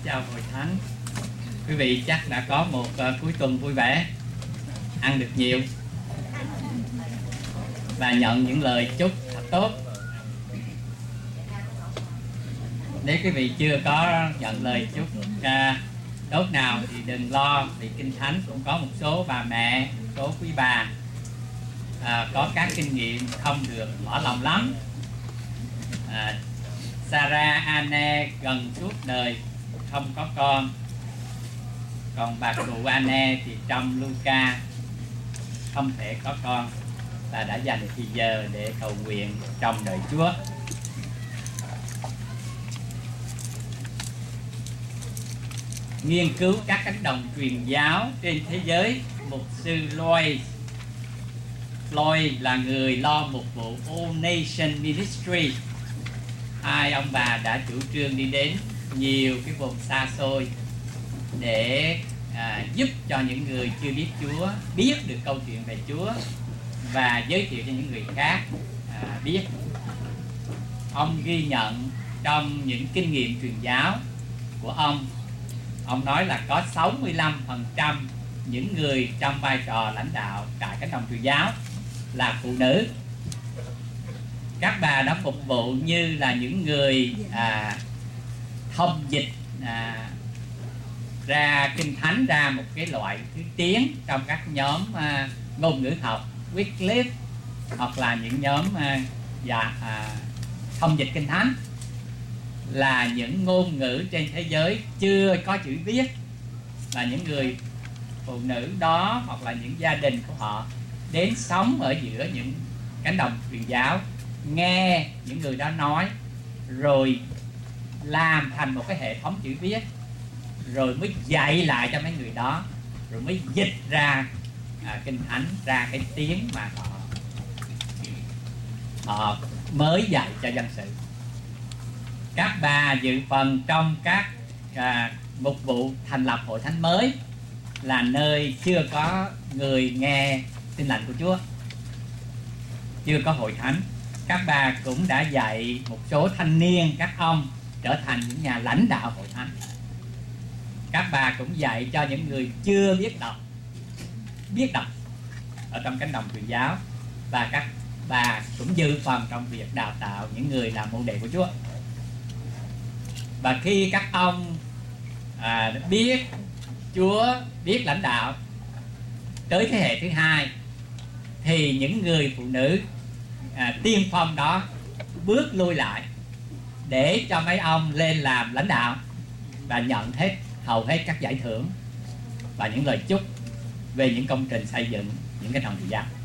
chào hội thánh. Quý vị chắc đã có một cuối tuần vui vẻ, ăn được nhiều và nhận những lời chúc thật tốt. Nếu quý vị chưa có nhận lời chúc tốt nào thì đừng lo, vì Kinh Thánh cũng có một số bà mẹ, một số quý bà có các kinh nghiệm không được mở lòng lắm. Sarah Anne gần suốt đời không có con, còn bà cụ Anne thì trong Luca không thể có con và đã dành thời giờ để cầu nguyện trong đợi Chúa. Nghiên cứu các cánh đồng truyền giáo trên thế giới, mục sư Lloyd là người lo mục vụ All Nation Ministry. Hai ông bà đã chủ trương đi đến nhiều cái vùng xa xôi để giúp cho những người chưa biết Chúa biết được câu chuyện về Chúa và giới thiệu cho những người khác biết. Ông ghi nhận trong những kinh nghiệm truyền giáo của ông nói là có 65% những người trong vai trò lãnh đạo tại cánh đồng truyền giáo là phụ nữ. Các bà đã phục vụ như là những người thông dịch ra Kinh Thánh ra một cái loại thứ tiếng trong các nhóm ngôn ngữ học Wycliffe, hoặc là những nhóm thông dịch Kinh Thánh, là những ngôn ngữ trên thế giới chưa có chữ viết, và những người phụ nữ đó hoặc là những gia đình của họ đến sống ở giữa những cánh đồng truyền giáo, nghe những người đó nói rồi làm thành một cái hệ thống chữ viết, rồi mới dạy lại cho mấy người đó, rồi mới dịch ra Kinh Thánh ra cái tiếng mà họ mới dạy cho dân sự. Các bà dự phần trong các mục vụ thành lập hội thánh mới, là nơi chưa có người nghe tin lành của Chúa, chưa có hội thánh. Các bà cũng đã dạy một số thanh niên, các ông trở thành những nhà lãnh đạo hội thánh. Các bà cũng dạy cho những người chưa biết đọc ở trong cánh đồng truyền giáo, và các bà cũng dự phần trong việc đào tạo những người làm môn đệ của Chúa. Và khi các ông biết Chúa, biết lãnh đạo tới thế hệ thứ hai, thì những người phụ nữ tiên phong đó bước lui lại để cho mấy ông lên làm lãnh đạo và nhận hầu hết các giải thưởng và những lời chúc về những công trình xây dựng những cái đồng truyền giáo.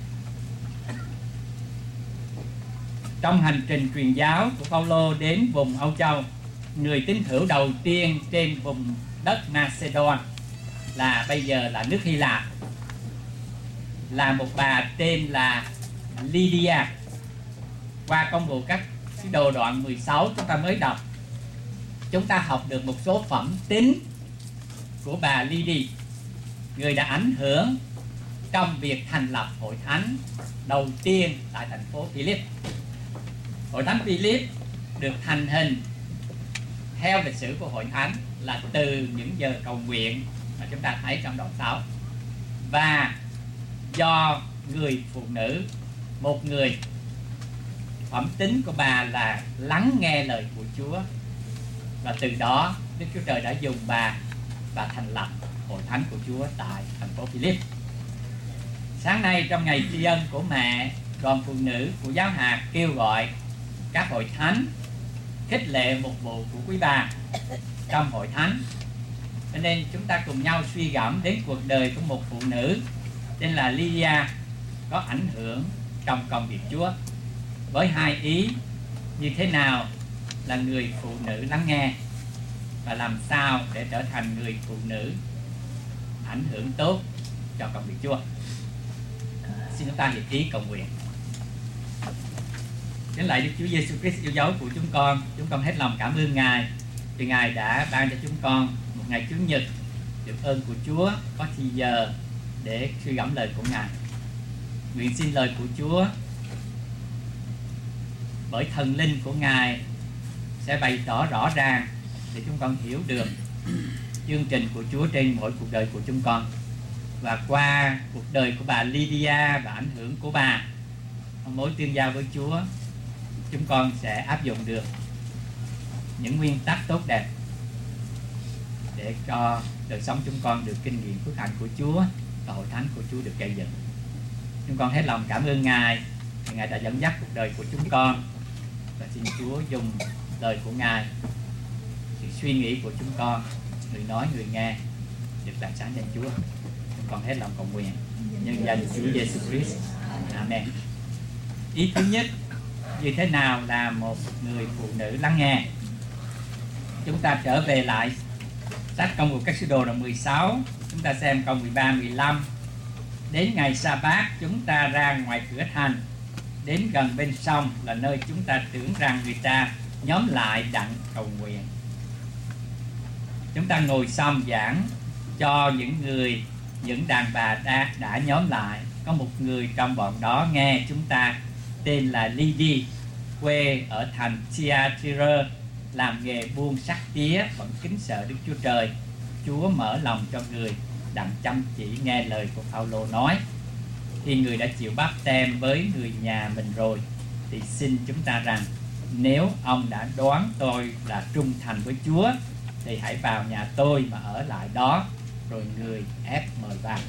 Trong hành trình truyền giáo của Phaolô đến vùng Âu Châu, người tín hữu đầu tiên trên vùng đất Macedon là bây giờ là nước Hy Lạp là một bà tên là Lydia. Qua công vụ các sứ đồ đoạn 16 chúng ta mới đọc, chúng ta học được một số phẩm tính của bà Lydia, người đã ảnh hưởng trong việc thành lập hội thánh đầu tiên tại thành phố Philip. Hội thánh Philip được thành hình theo lịch sử của hội thánh là từ những giờ cầu nguyện mà chúng ta thấy trong đoạn 6, và do người phụ nữ, một người, phẩm tính của bà là lắng nghe lời của Chúa, và từ đó Đức Chúa Trời đã dùng bà và thành lập hội thánh của Chúa tại thành phố Philip. Sáng nay trong ngày tri ân của mẹ, đoàn phụ nữ của giáo hạt kêu gọi các hội thánh khích lệ mục vụ của quý bà trong hội thánh. Cho nên chúng ta cùng nhau suy gẫm đến cuộc đời của một phụ nữ tên là Lydia có ảnh hưởng trong công việc Chúa, với hai ý: như thế nào là người phụ nữ lắng nghe, và làm sao để trở thành người phụ nữ ảnh hưởng tốt cho công việc Chúa. Xin chúng ta hiệp ý cầu nguyện. Đến lại Đức Chúa Giêsu Christ yêu dấu của chúng con hết lòng cảm ơn Ngài vì Ngài đã ban cho chúng con một ngày Chủ nhật được ơn của Chúa, có thì giờ để suy gẫm lời của Ngài. Nguyện xin lời của Chúa bởi thần linh của Ngài sẽ bày tỏ rõ ràng để chúng con hiểu được chương trình của Chúa trên mỗi cuộc đời của chúng con. Và qua cuộc đời của bà Lydia và ảnh hưởng của bà, mối tương giao với Chúa, chúng con sẽ áp dụng được những nguyên tắc tốt đẹp để cho đời sống chúng con được kinh nghiệm phước hạnh của Chúa và hội thánh của Chúa được gây dựng. Chúng con hết lòng cảm ơn Ngài vì Ngài đã dẫn dắt cuộc đời của chúng con, và xin Chúa dùng lời của Ngài, sự suy nghĩ của chúng con, người nói người nghe được làm sáng danh Chúa. Chúng con hết lòng cầu nguyện nhân danh Chúa Giêsu Christ. Amen. Ý thứ nhất, như thế nào là một người phụ nữ lắng nghe? Chúng ta trở về lại sách Công vụ các sứ đồ đoạn 16, chúng ta xem câu 13, 15. Đến ngày Sa-bát, chúng ta ra ngoài cửa thành, đến gần bên sông là nơi chúng ta tưởng rằng người ta nhóm lại đặng cầu nguyện. Chúng ta ngồi xong giảng cho những đàn bà đã nhóm lại. Có một người trong bọn đó nghe chúng ta, tên là Lydia, quê ở thành Thyatira, làm nghề buôn sắt tía, vẫn kính sợ Đức Chúa Trời. Chúa mở lòng cho người đặng chăm chỉ nghe lời của Phao-lô nói. Khi người đã chịu báp têm với người nhà mình rồi, thì xin chúng ta rằng, nếu ông đã đoán tôi là trung thành với Chúa, thì hãy vào nhà tôi mà ở lại đó. Rồi người ép mời vào.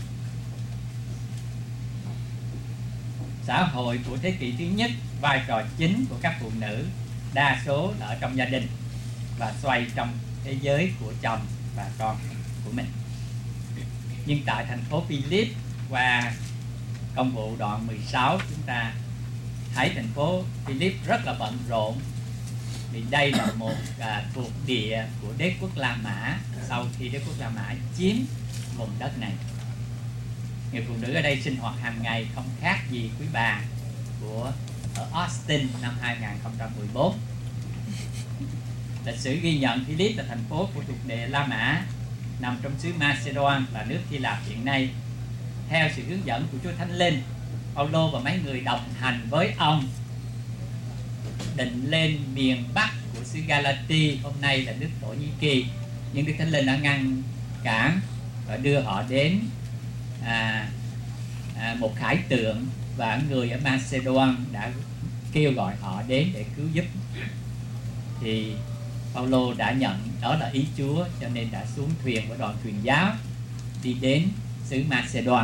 Xã hội của thế kỷ thứ nhất, vai trò chính của các phụ nữ đa số là ở trong gia đình và xoay trong thế giới của chồng và con của mình. Nhưng tại thành phố Philip, qua công vụ đoạn 16, chúng ta thấy thành phố Philip rất là bận rộn, vì đây là một thuộc địa của đế quốc La Mã sau khi đế quốc La Mã chiếm vùng đất này. Người phụ nữ ở đây sinh hoạt hàng ngày không khác gì quý bà ở Austin năm 2014. Lịch sử ghi nhận Philip là thành phố của thuộc địa La Mã, nằm trong xứ Macedon và nước Hy Lạp hiện nay. Theo sự hướng dẫn của Chúa Thánh Linh, Phao-lô và mấy người đồng hành với ông định lên miền Bắc của xứ Galati, hôm nay là nước Thổ Nhĩ Kỳ, nhưng Đức Thánh Linh đã ngăn cản và đưa họ đến một khải tượng, và người ở Macedon đã kêu gọi họ đến để cứu giúp. Thì Phao-lô đã nhận đó là ý Chúa, cho nên đã xuống thuyền với đoàn truyền giáo đi đến xứ Macedon.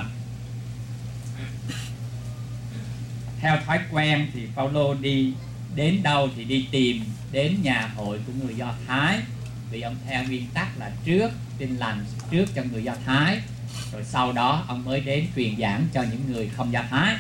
Theo thói quen thì Phao-lô đi đến đâu thì đi tìm đến nhà hội của người Do Thái, vì ông theo nguyên tắc là trước tin lành trước cho người Do Thái, rồi sau đó ông mới đến truyền giảng cho những người không Do Thái.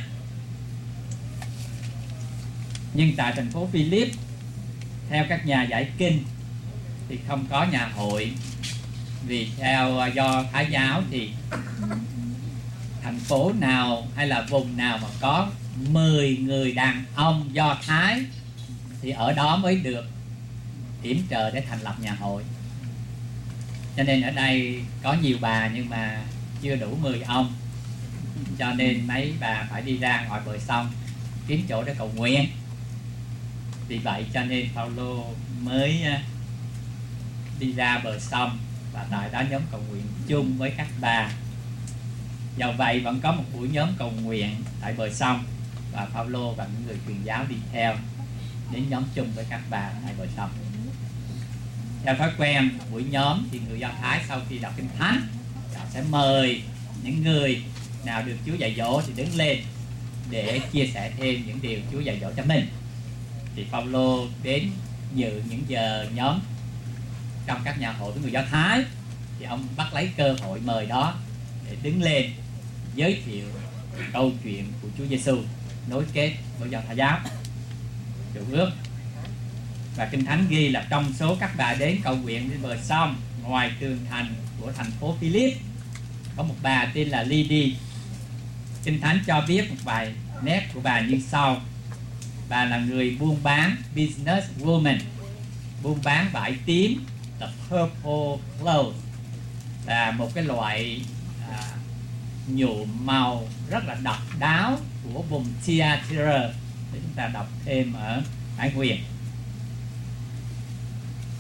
Nhưng tại thành phố Philip, theo các nhà giải kinh thì không có nhà hội, vì theo Do Thái giáo thì thành phố nào hay là vùng nào mà có 10 người đàn ông Do Thái thì ở đó mới được yểm trợ để thành lập nhà hội. Cho nên ở đây có nhiều bà nhưng mà chưa đủ 10 ông, cho nên mấy bà phải đi ra ngoài bờ sông kiếm chỗ để cầu nguyện. Vì vậy cho nên Phao-lô mới đi ra bờ sông và tại đó nhóm cầu nguyện chung với các bà. Do vậy vẫn có một buổi nhóm cầu nguyện tại bờ sông, và Phao-lô và những người truyền giáo đi theo đến nhóm chung với các bà tại bờ sông. Theo thói quen buổi nhóm thì người Do Thái sau khi đọc Kinh Thánh, họ sẽ mời những người nào được Chúa dạy dỗ thì đứng lên để chia sẻ thêm những điều Chúa dạy dỗ cho mình. Thì Phao-lô đến dự những giờ nhóm trong các nhà hội của người Do Thái, thì ông bắt lấy cơ hội mời đó để đứng lên giới thiệu câu chuyện của Chúa Giêsu nối kết với Do Thái giáo, Cựu Ước. Và Kinh Thánh ghi là trong số các bà đến cầu nguyện trên bờ sông ngoài tường thành của thành phố Philip, có một bà tên là Lydia. Kinh Thánh cho biết một vài nét của bà như sau. Bà là người buôn bán, business woman, buôn bán vải tím, the purple cloth, là một cái loại nhuộm màu rất là độc đáo của vùng Thyatira, để chúng ta đọc thêm ở Hải Huyền.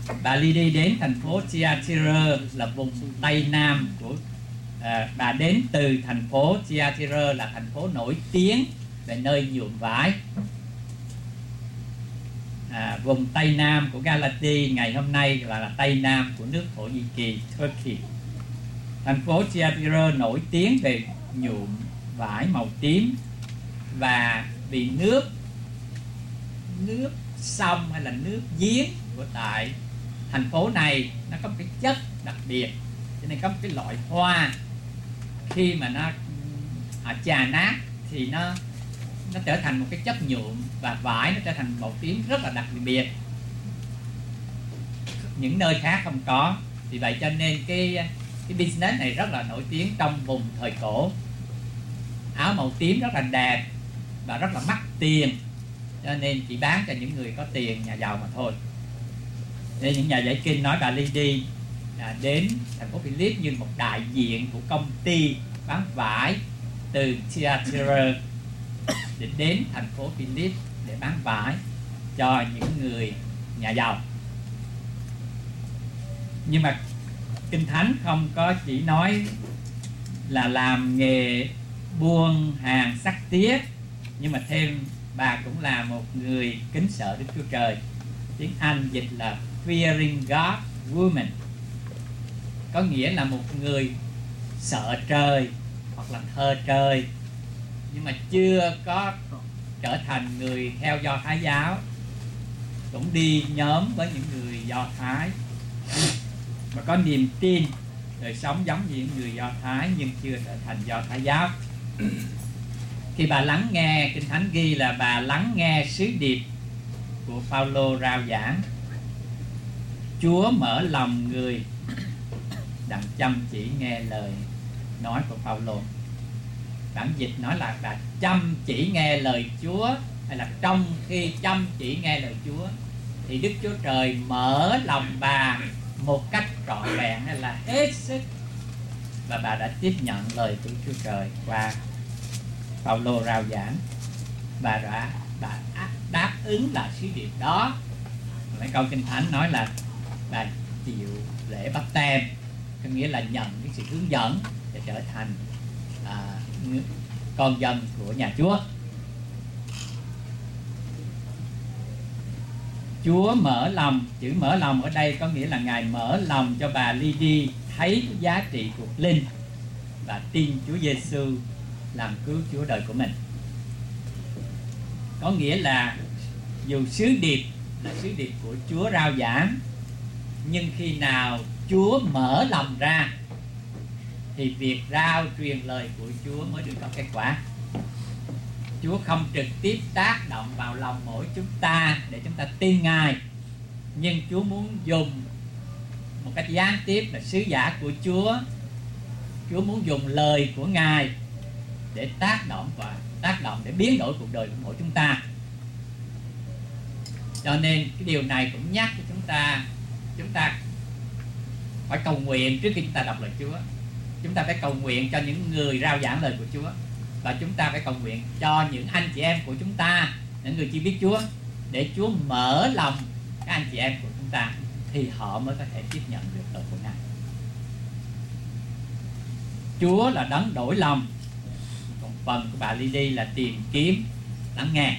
bà Lydie đến thành phố Thyatira là vùng Tây Nam của bà đến từ thành phố Thyatira là thành phố nổi tiếng về nơi nhuộm vải. Vùng Tây Nam của Galatia ngày hôm nay là Tây Nam của nước Thổ Nhĩ Kỳ, Turkey. Thành phố Thyatira nổi tiếng về nhuộm vải màu tím, và vì nước sông hay là nước giếng của tại thành phố này nó có một cái chất đặc biệt, cho nên có một cái loại hoa khi mà nó chà nát thì nó trở thành một cái chất nhuộm, và vải nó trở thành màu tím rất là đặc biệt, những nơi khác không có. Vì vậy cho nên cái business này rất là nổi tiếng trong vùng thời cổ. Áo màu tím rất là đẹp và rất là mắc tiền, cho nên chỉ bán cho những người có tiền, nhà giàu mà thôi. Nên những nhà giải kinh nói bà Lydie đến thành phố Philip như một đại diện của công ty bán vải từ Thyatira để đến thành phố Philip để bán vải cho những người nhà giàu. Nhưng mà Kinh Thánh không có chỉ nói là làm nghề buôn hàng sắc tía, nhưng mà thêm bà cũng là một người kính sợ Đức Chúa Trời. Tiếng Anh dịch là fearing God woman, có nghĩa là một người sợ trời hoặc là thờ trời, nhưng mà chưa có trở thành người theo Do Thái giáo, cũng đi nhóm với những người Do Thái mà có niềm tin đời sống giống như những người Do Thái nhưng chưa trở thành Do Thái giáo. Khi bà lắng nghe, Kinh Thánh ghi là bà lắng nghe sứ điệp của Phaolô rao giảng, Chúa mở lòng người đặng chăm chỉ nghe lời nói của Phaolô. Bản dịch nói là bà chăm chỉ nghe lời Chúa, hay là trong khi chăm chỉ nghe lời Chúa thì Đức Chúa Trời mở lòng bà một cách trọn vẹn, hay là hết sức, và bà đã tiếp nhận lời của Chúa Trời qua Phaolô rao giảng. Bà đáp ứng là sứ điệp đó. Mấy câu Kinh Thánh nói là bà chịu lễ báp têm, có nghĩa là nhận cái sự hướng dẫn để trở thành con dân của nhà Chúa. Chúa mở lòng, chữ mở lòng ở đây có nghĩa là Ngài mở lòng cho bà Lydie thấy cái giá trị thuộc linh và tin Chúa Giêsu làm cứu Chúa đời của mình. Có nghĩa là dù sứ điệp là sứ điệp của Chúa rao giảng, nhưng khi nào Chúa mở lòng ra thì việc rao truyền lời của Chúa mới được có kết quả. Chúa không trực tiếp tác động vào lòng mỗi chúng ta để chúng ta tin Ngài, nhưng Chúa muốn dùng một cách gián tiếp là sứ giả của Chúa. Chúa muốn dùng lời của Ngài để tác động để biến đổi cuộc đời của mỗi chúng ta. Cho nên cái điều này cũng nhắc cho chúng ta phải cầu nguyện trước khi chúng ta đọc lời Chúa. Chúng ta phải cầu nguyện cho những người rao giảng lời của Chúa, và chúng ta phải cầu nguyện cho những anh chị em của chúng ta, những người chưa biết Chúa, để Chúa mở lòng các anh chị em của chúng ta thì họ mới có thể tiếp nhận được lời của Ngài. Chúa là đấng đổi lòng, còn phần của bà Lydie là tìm kiếm lắng nghe.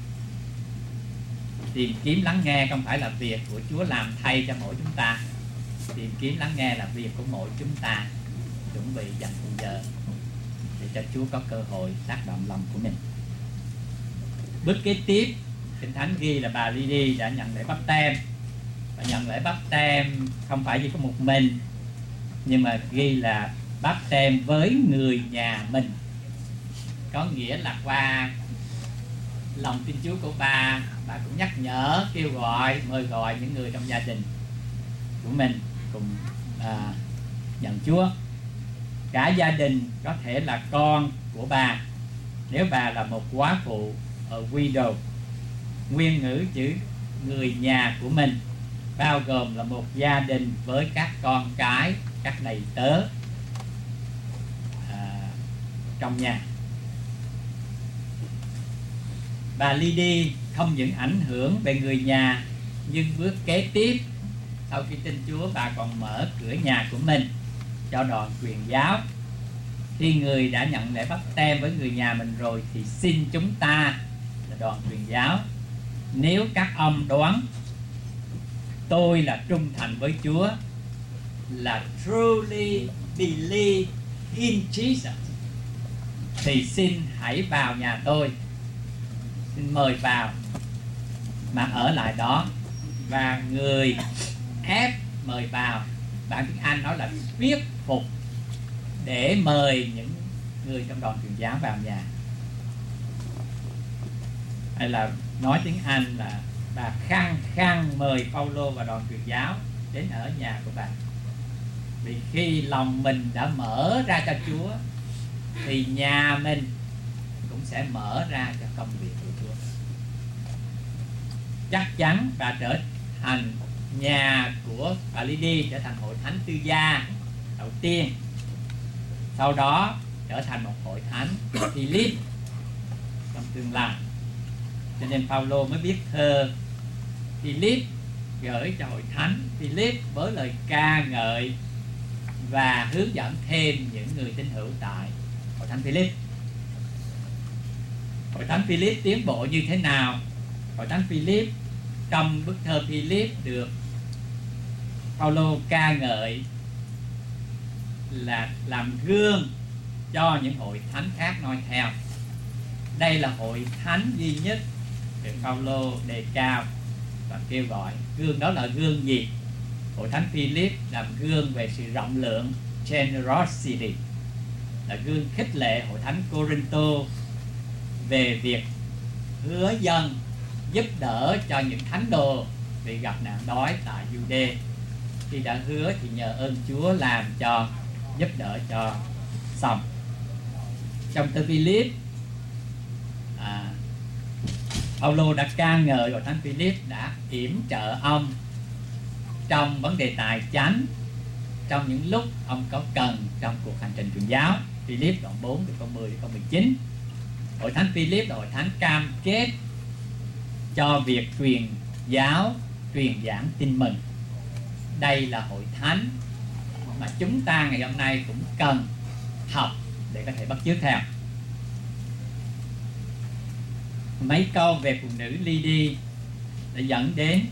Tìm kiếm lắng nghe không phải là việc của Chúa làm thay cho mỗi chúng ta. Tìm kiếm lắng nghe là việc của mỗi chúng ta, chuẩn bị dành thời giờ để cho Chúa có cơ hội tác động lòng của mình. Bước kế tiếp, Kinh Thánh ghi là bà Lydie đã nhận lễ báp têm. Và nhận lễ báp têm không phải chỉ có một mình, nhưng mà ghi là báp têm với người nhà mình. Có nghĩa là qua lòng tin Chúa của bà cũng nhắc nhở, kêu gọi, mời gọi những người trong gia đình của mình cùng nhận Chúa. Cả gia đình có thể là con của bà. Nếu bà là một góa phụ ở widow, nguyên ngữ chữ người nhà của mình bao gồm là một gia đình với các con cái, các đầy tớ trong nhà. Bà Lydie không những ảnh hưởng về người nhà, nhưng bước kế tiếp sau khi tin Chúa, bà còn mở cửa nhà của mình cho đoàn truyền giáo. Khi người đã nhận lễ báp têm với người nhà mình rồi thì xin chúng ta là đoàn truyền giáo, nếu các ông đoán tôi là trung thành với Chúa, là truly believe in Jesus, thì xin hãy vào nhà tôi, xin mời vào mà ở lại đó. Và người ép mời vào, bản tiếng Anh nói là thuyết phục, để mời những người trong đoàn truyền giáo vào nhà. Hay là nói tiếng Anh là bà khăng khăng mời Phaolô và đoàn truyền giáo đến ở nhà của bà. Vì khi lòng mình đã mở ra cho Chúa thì nhà mình cũng sẽ mở ra cho công việc của Chúa. Chắc chắn bà trở thành nhà của bà Lydia trở thành hội thánh tư gia đầu tiên, sau đó trở thành một hội thánh Philip trong tương lai. Cho nên Phaolô mới viết thơ Philip gửi cho hội thánh Philip với lời ca ngợi và hướng dẫn thêm những người tín hữu tại hội thánh Philip. Hội thánh Philip tiến bộ như thế nào? Hội thánh Philip trong bức thơ Philip được Phaolô ca ngợi là làm gương cho những hội thánh khác noi theo. Đây là hội thánh duy nhất được Phaolô đề cao và kêu gọi. Gương đó là gương gì? Hội thánh Philip làm gương về sự rộng lượng, generosity, là gương khích lệ hội thánh Corinto về việc hứa dâng giúp đỡ cho những thánh đồ bị gặp nạn đói tại Jude. Khi đã hứa thì nhờ ơn Chúa làm cho, giúp đỡ cho xong. Trong thư Philip, Phaolô đã ca ngợi hội thánh Philip đã yểm trợ ông trong vấn đề tài chánh trong những lúc ông có cần trong cuộc hành trình truyền giáo. Philip đoạn 4 từ câu 10 đến câu 19. Hội thánh Philip là hội thánh cam kết cho việc truyền giáo, truyền giảng tin mừng. Đây là hội thánh mà chúng ta ngày hôm nay cũng cần học để có thể bắt chước theo. Mấy câu về phụ nữ Lydia đã dẫn đến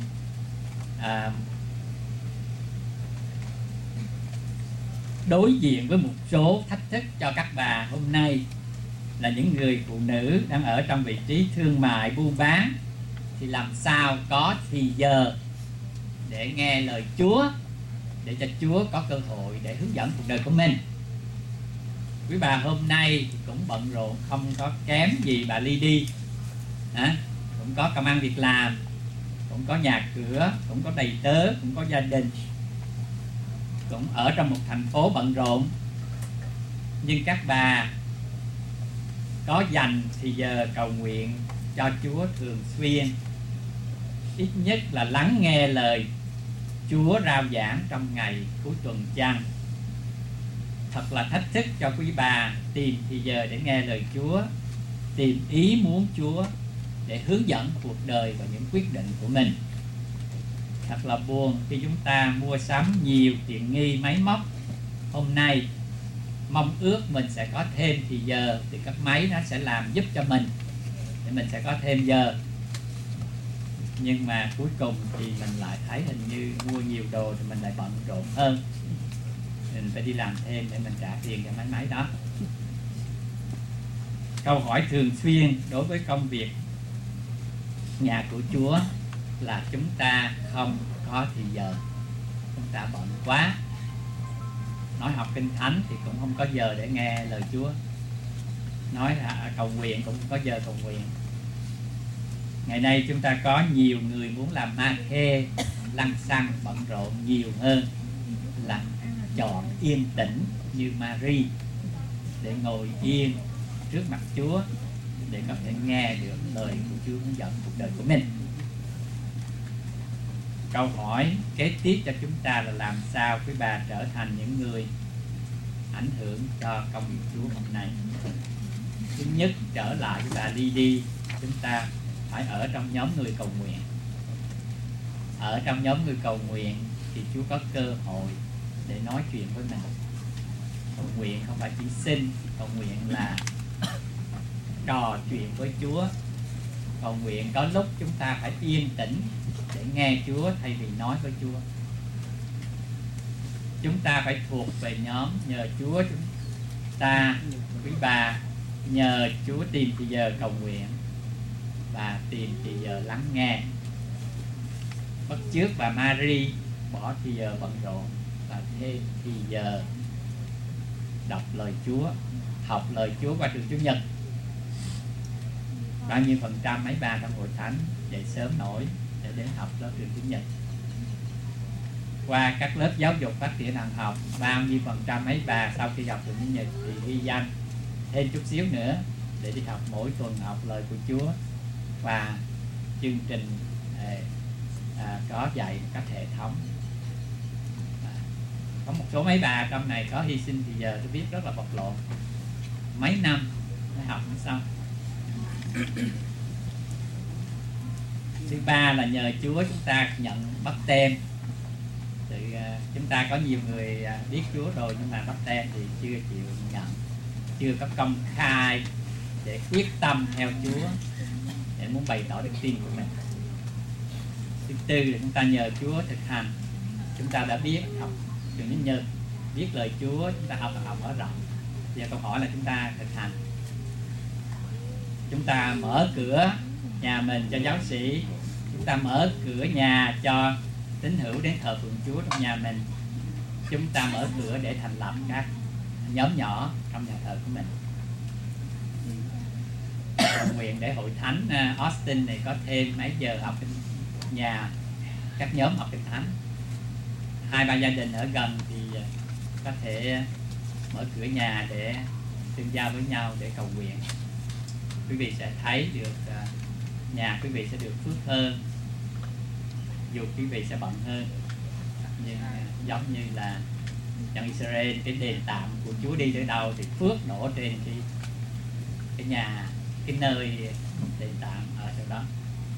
đối diện với một số thách thức cho các bà hôm nay, là những người phụ nữ đang ở trong vị trí thương mại buôn bán, thì làm sao có thì giờ để nghe lời Chúa, để cho Chúa có cơ hội để hướng dẫn cuộc đời của mình. Quý bà hôm nay cũng bận rộn không có kém gì bà Lydia, cũng có công ăn việc làm, cũng có nhà cửa, cũng có đầy tớ, cũng có gia đình, cũng ở trong một thành phố bận rộn. Nhưng các bà có dành thì giờ cầu nguyện cho Chúa thường xuyên, ít nhất là lắng nghe lời Chúa rao giảng trong ngày cuối tuần chăng? Thật là thách thức cho quý bà tìm thì giờ để nghe lời Chúa, tìm ý muốn Chúa để hướng dẫn cuộc đời và những quyết định của mình. Thật là buồn khi chúng ta mua sắm nhiều tiện nghi máy móc hôm nay, mong ước mình sẽ có thêm thì giờ thì các máy nó sẽ làm giúp cho mình, để mình sẽ có thêm giờ. Nhưng mà cuối cùng thì mình lại thấy hình như mua nhiều đồ thì mình lại bận rộn hơn, mình phải đi làm thêm để mình trả tiền cho máy đó. Câu hỏi thường xuyên đối với công việc nhà của Chúa là chúng ta không có thì giờ, chúng ta bận quá. Nói học kinh thánh thì cũng không có giờ để nghe lời Chúa, nói là cầu nguyện cũng không có giờ cầu nguyện. Ngày nay chúng ta có nhiều người muốn làm ma khê, lăng xăng, bận rộn nhiều hơn là chọn yên tĩnh như Mary để ngồi yên trước mặt Chúa, để có thể nghe được lời của Chúa hướng dẫn cuộc đời của mình. Câu hỏi kế tiếp cho chúng ta là làm sao quý bà trở thành những người ảnh hưởng cho công việc Chúa hôm nay. Thứ nhất, trở lại với bà Lydia, chúng ta phải ở trong nhóm người cầu nguyện. Ở trong nhóm người cầu nguyện thì Chúa có cơ hội để nói chuyện với mình. Cầu nguyện không phải chỉ xin, cầu nguyện là trò chuyện với Chúa. Cầu nguyện có lúc chúng ta phải yên tĩnh để nghe Chúa thay vì nói với Chúa. Chúng ta phải thuộc về nhóm nhờ Chúa. Chúng ta, quý bà, nhờ Chúa tìm thì giờ cầu nguyện và tìm thì giờ lắng nghe. Bắt chước bà Mary bỏ thì giờ bận rộn và thêm thì giờ đọc lời Chúa, học lời Chúa qua trường Chủ nhật. Bao nhiêu phần trăm mấy bà trong hội thánh dậy sớm nổi để đến học lớp trường Chủ nhật? Qua các lớp giáo dục phát triển thần học, bao nhiêu phần trăm mấy bà sau khi học trường Chủ nhật thì ghi danh thêm chút xíu nữa để đi học mỗi tuần học lời của Chúa và chương trình có dạy các hệ thống. Có một số mấy bà trong này có hy sinh thì giờ tôi biết rất là bộc lộ, mấy năm để học xong. Thứ ba là nhờ Chúa chúng ta nhận báp têm. Chúng ta có nhiều người biết Chúa rồi nhưng mà báp têm thì chưa chịu nhận, chưa có công khai để quyết tâm theo Chúa, để muốn bày tỏ đức tin của mình. Thứ tư là chúng ta nhờ Chúa thực hành. Chúng ta đã biết học trường Chủ nhật, biết lời Chúa, chúng ta học mở rộng. Giờ câu hỏi là chúng ta thực hành. Chúng ta mở cửa nhà mình cho giáo sĩ, chúng ta mở cửa nhà cho tín hữu đến thờ phượng Chúa trong nhà mình, chúng ta mở cửa để thành lập các nhóm nhỏ trong nhà thờ của mình. Cầu nguyện để hội thánh Austin này có thêm mấy giờ học kinh nhà, các nhóm học kinh thánh. 2-3 gia đình ở gần thì có thể mở cửa nhà để tương giao với nhau để cầu nguyện. Quý vị sẽ thấy được nhà quý vị sẽ được phước hơn, dù quý vị sẽ bận hơn. Nhưng giống như là trong Israel, cái đền tạm của Chúa đi tới đâu thì phước đổ trên cái nhà, cái nơi đền tạm ở chỗ đó.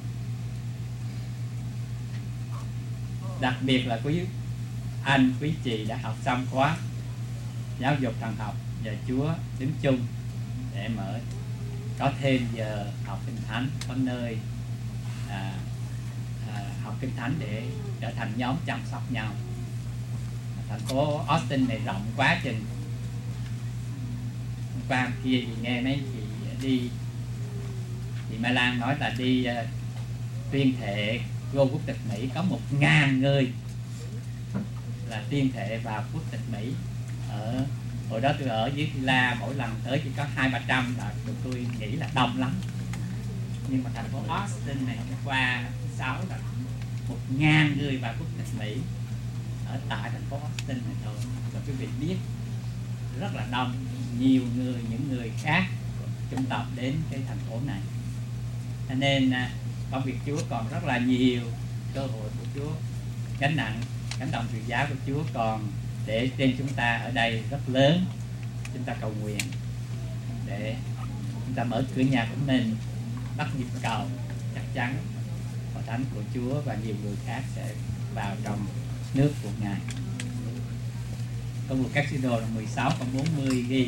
Đặc biệt là quý anh, quý chị đã học xong khóa giáo dục thần học, nhờ Chúa đứng chung để có thêm giờ học kinh thánh, có nơi học kinh thánh để trở thành nhóm chăm sóc nhau. Thành phố Austin này rộng quá chừng. Hôm qua kia thì nghe mấy chị đi, chị Mai Lan nói là đi tuyên thệ vô quốc tịch Mỹ có 1.000 người là tuyên thệ vào quốc tịch Mỹ. Hồi đó tôi ở dưới La, mỗi lần tới chỉ có 200-300 là tôi nghĩ là đông lắm. Nhưng mà thành phố Austin này hôm qua thứ 6 là 1.000 người vào quốc tịch Mỹ ở tại thành phố Austin này thôi. Và quý vị biết rất là đông, nhiều người, những người khác chủng tộc đến cái thành phố này. Cho nên công việc Chúa còn rất là nhiều, cơ hội của Chúa, gánh nặng, cánh đồng truyền giáo của Chúa còn để trên chúng ta ở đây rất lớn. Chúng ta cầu nguyện để chúng ta mở cửa nhà của mình, bắt nhịp cầu, chắc chắn hội thánh của Chúa và nhiều người khác sẽ vào trong nước của Ngài. Công vụ các sứ đồ là 16:40 ghi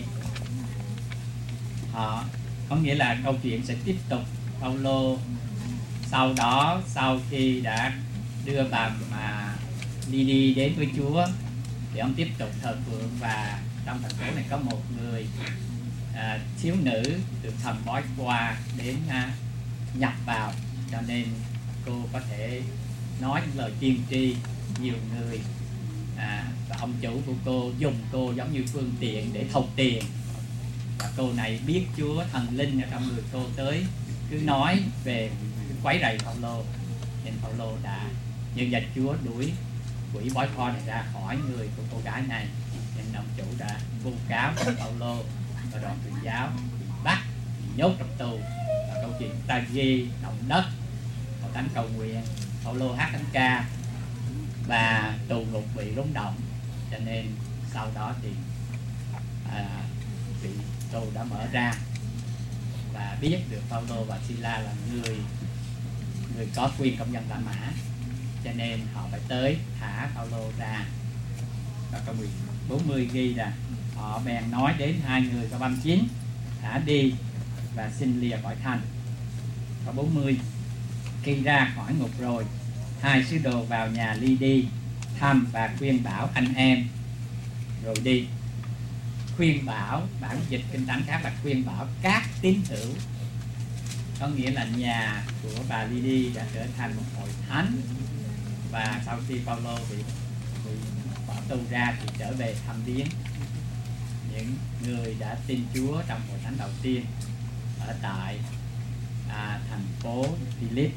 họ, có nghĩa là câu chuyện sẽ tiếp tục. Phaolô sau đó, sau khi đã đưa bà đi đến với Chúa thì ông tiếp tục thờ phượng, và trong thành phố này có một người thiếu nữ được thần bói qua đến nhập vào, cho nên cô có thể nói những lời tiên tri. Nhiều người và ông chủ của cô dùng cô giống như phương tiện để thâu tiền, và cô này biết Chúa, thần linh ở trong người cô tới cứ nói về quấy rầy Phaolô, nên Phaolô đã nhân danh Chúa đuổi quỷ bói kho này ra khỏi người của cô gái này. Nên ông chủ đã vu cáo Phaolô và đoàn truyền giáo bị bắt, bị nhốt trong tù. Và câu chuyện ta ghi động đất, hội thánh cầu nguyện, Phaolô hát thánh ca và tù ngục bị rung động. Cho nên sau đó thì vị tù đã mở ra và biết được Phaolô và Sila là người có quyền công dân La Mã. cho nên họ phải tới thả Phaolô ra. Và câu 40 ghi là họ bèn nói đến hai người, câu 39, thả đi và xin lìa khỏi thành. Câu 40, khi ra khỏi ngục rồi, hai sứ đồ vào nhà Ly-đi thăm và khuyên bảo anh em rồi đi. Khuyên bảo, bản dịch kinh thánh khác là khuyên bảo các tín hữu, có nghĩa là nhà của bà Ly-đi đã trở thành một hội thánh, và sau khi Phaolô bị bỏ tù ra thì trở về thăm viếng những người đã tin Chúa trong hội thánh đầu tiên ở tại thành phố Philip.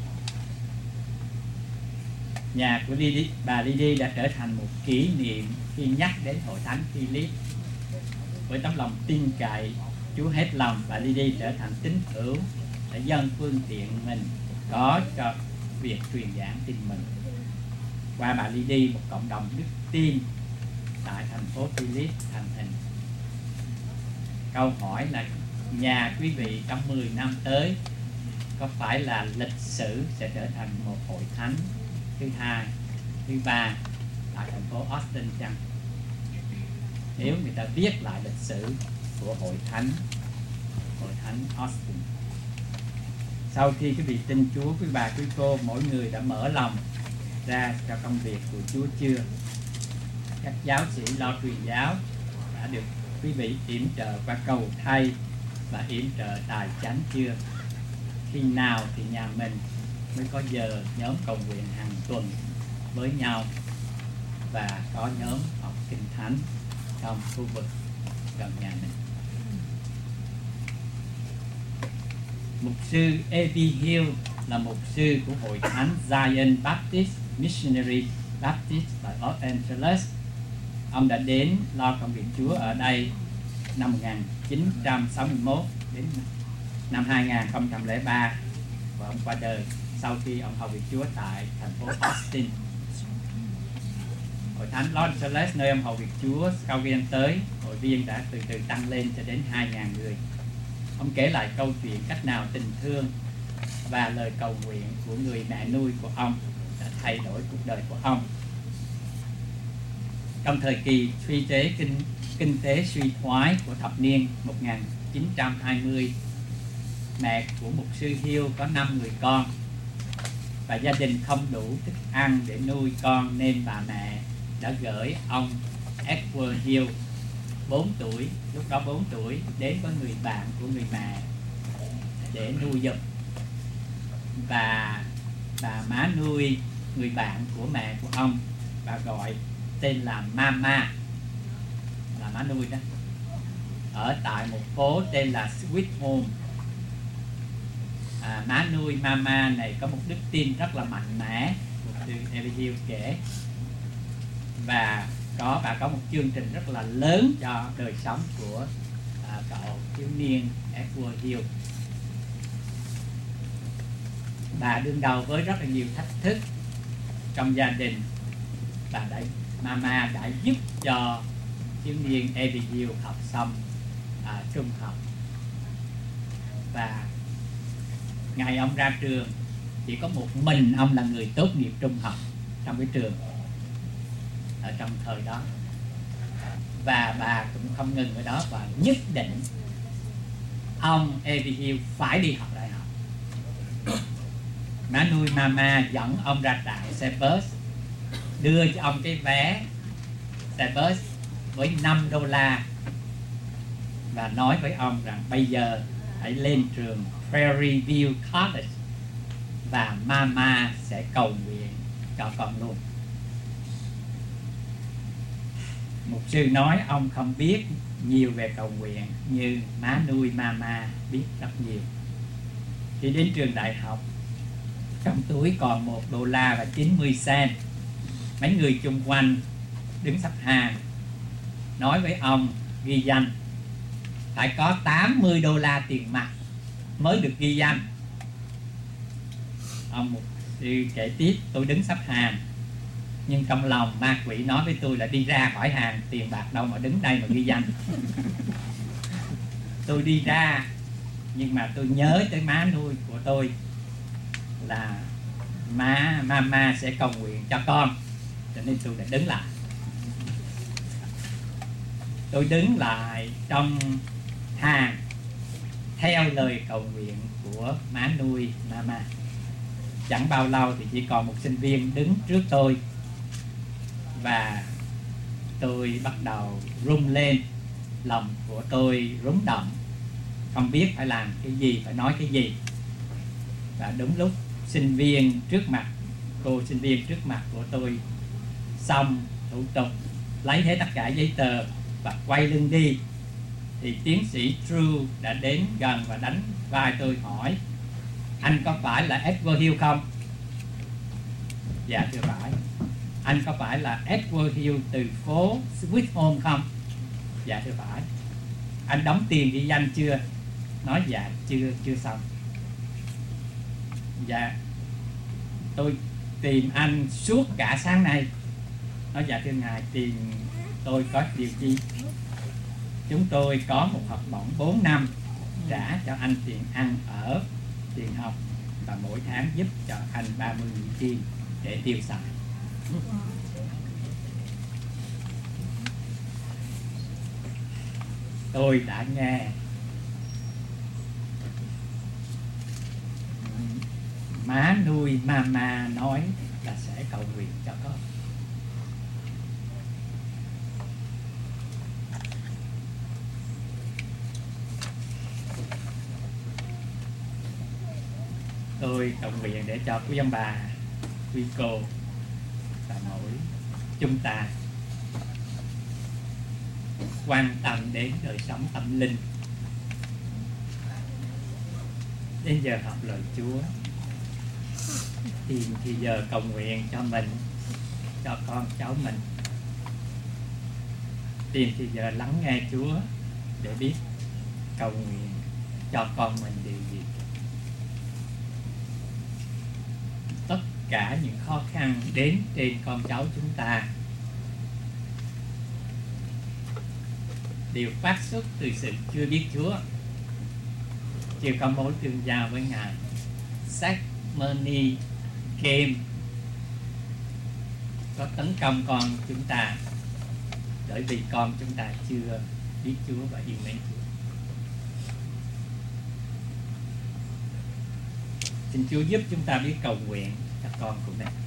Nhà của bà Ly-đi đã trở thành một kỷ niệm khi nhắc đến hội thánh Philip. Với tấm lòng tin cậy Chúa hết lòng, bà Ly-đi trở thành tín hữu để dâng phương tiện mình có cho việc truyền giảng tin mừng. Qua bà Ly-đi, một cộng đồng đức tin tại thành phố Philip thành hình. Câu hỏi là nhà quý vị trong 10 năm tới có phải là lịch sử sẽ trở thành một hội thánh thứ hai, thứ ba tại thành phố Austin chăng? Nếu người ta viết lại lịch sử của hội thánh Austin. Sau khi quý vị tin Chúa, quý bà, quý cô, mỗi người đã mở lòng ra cho công việc của Chúa chưa? Các giáo sĩ lo truyền giáo đã được quý vị yểm trợ qua cầu thay và yểm trợ tài chánh chưa? Khi nào thì nhà mình mới có giờ nhóm cầu nguyện hàng tuần với nhau và có nhóm học kinh thánh trong khu vực gần nhà mình? Mục sư A.B. Hill là mục sư của hội thánh Zion Baptist Missionary Baptist tại Los Angeles. Ông đã đến lo công việc Chúa ở đây năm 1961 đến năm 2003, và ông qua đời sau khi ông hầu việc Chúa tại thành phố Austin. Hội thánh Los Angeles nơi ông hầu việc Chúa, sau khi ông tới, hội viên đã từ từ tăng lên cho đến 2.000 người. Ông kể lại câu chuyện cách nào tình thương và lời cầu nguyện của người mẹ nuôi của ông đã thay đổi cuộc đời của ông. Trong thời kỳ suy tế kinh tế suy thoái của thập niên 1920, mẹ của mục sư Hill có 5 người con và gia đình không đủ thức ăn để nuôi con, nên bà mẹ đã gửi ông Edward Hill 4 tuổi, lúc đó 4 tuổi, đến với người bạn của người mẹ để nuôi giùm. Và bà má nuôi người bạn của mẹ của ông, bà gọi tên là Mama, là má nuôi đó, ở tại một phố tên là Sweet Home. Má nuôi Mama này có một đức tin rất là mạnh mẽ, một từ Ezekiel kể, và bà có một chương trình rất là lớn cho đời sống của cậu thiếu niên Edward Hill. Bà đương đầu với rất là nhiều thách thức trong gia đình, và Mama đã giúp cho thiếu niên Ezekiel học xong trung học, và ngày ông ra trường chỉ có một mình ông là người tốt nghiệp trung học trong cái trường ở trong thời đó, và bà cũng không ngừng ở đó và nhất định ông Ezekiel phải đi học đại học. Má nuôi Mama dẫn ông ra trại xe bus, đưa cho ông cái vé xe bus với $5 và nói với ông rằng bây giờ hãy lên trường Prairie View College và Mama sẽ cầu nguyện cho con luôn. Mục sư nói ông không biết nhiều về cầu nguyện như má nuôi Mama biết rất nhiều. Khi đến trường đại học, trong túi còn $1 và 90 cent. Mấy người chung quanh đứng sắp hàng nói với ông ghi danh phải có $80 tiền mặt mới được ghi danh. Ông mục sư kể tiếp, tôi đứng sắp hàng, nhưng trong lòng ma quỷ nói với tôi là đi ra khỏi hàng, tiền bạc đâu mà đứng đây mà ghi danh. Tôi đi ra, nhưng mà tôi nhớ tới má nuôi của tôi là mama sẽ cầu nguyện cho con. Cho nên tôi đã đứng lại. Tôi đứng lại trong hàng theo lời cầu nguyện của má nuôi mama. Chẳng bao lâu thì chỉ còn một sinh viên đứng trước tôi, và tôi bắt đầu rung lên, lòng của tôi rúng động, không biết phải làm cái gì, phải nói cái gì. Và đúng lúc sinh viên trước mặt, cô sinh viên trước mặt của tôi xong thủ tục, lấy hết tất cả giấy tờ và quay lưng đi, thì tiến sĩ Drew đã đến gần và đánh vai tôi hỏi: anh có phải là Edward Hill không? Dạ thưa phải. Anh có phải là Edward Hill từ phố Sweet Home không? Dạ thưa phải. Anh đóng tiền ghi danh chưa? Nói dạ chưa xong. Dạ tôi tìm anh suốt cả sáng nay. Nói dạ thưa ngài, tìm tôi có điều chi? Chúng tôi có một học bổng 4 năm trả cho anh tiền ăn ở, tiền học, và mỗi tháng giúp cho anh 30.000 kim để tiêu xài. Tôi đã nghe má nuôi mama nói là sẽ cầu nguyện cho con. Tôi cầu nguyện để cho quý ông bà, quý cô và mỗi chúng ta quan tâm đến đời sống tâm linh. Đến giờ học lời Chúa, thì giờ cầu nguyện cho mình, cho con cháu mình. Tìm thì giờ lắng nghe Chúa để biết cầu nguyện cho con mình điều gì. Tất cả những khó khăn đến trên con cháu chúng ta đều phát xuất từ sự chưa biết Chúa, chưa có mối tương giao với Ngài. Sex, money, game có tấn công con chúng ta bởi vì con chúng ta chưa biết Chúa và yêu mến Chúa. Xin Chúa giúp chúng ta biết cầu nguyện cho con của mình,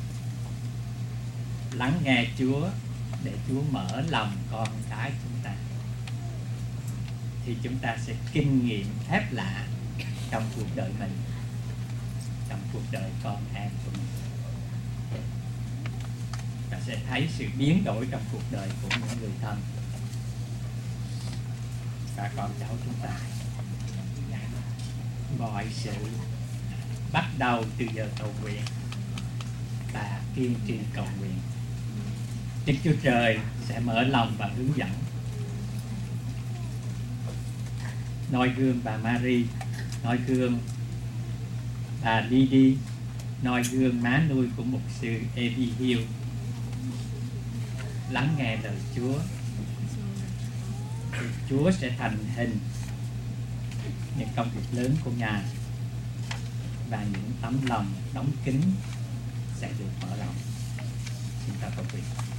lắng nghe Chúa để Chúa mở lòng con cái chúng ta, thì chúng ta sẽ kinh nghiệm phép lạ trong cuộc đời mình, trong cuộc đời con em của mình, và sẽ thấy sự biến đổi trong cuộc đời của những người thân và con cháu chúng ta. Mọi sự bắt đầu từ giờ cầu nguyện và kiên trì cầu nguyện. Đức Chúa Trời sẽ mở lòng và hướng dẫn. Noi gương bà Mary, noi gương bà Didi, noi gương má nuôi của mục sư Eddie Hill. Lắng nghe lời Chúa, thì Chúa sẽ thành hình những công việc lớn của Ngài, và những tấm lòng đóng kín sẽ được mở rộng. Xin ta cầu nguyện.